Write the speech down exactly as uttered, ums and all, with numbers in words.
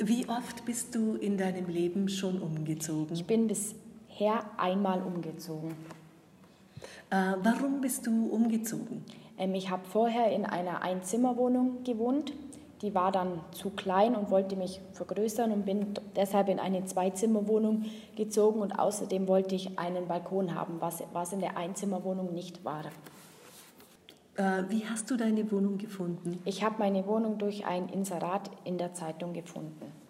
Wie oft bist du in deinem Leben schon umgezogen? Ich bin bisher einmal umgezogen. Äh, warum bist du umgezogen? Ähm, ich habe vorher in einer Einzimmerwohnung gewohnt. Die war dann zu klein und wollte mich vergrößern und bin deshalb in eine Zweizimmerwohnung gezogen. Und außerdem wollte ich einen Balkon haben, was, was in der Einzimmerwohnung nicht war. Äh, wie hast du deine Wohnung gefunden? Ich habe meine Wohnung durch ein Inserat in der Zeitung gefunden.